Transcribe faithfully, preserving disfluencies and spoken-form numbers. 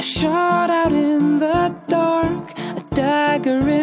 A shot out in the dark, a dagger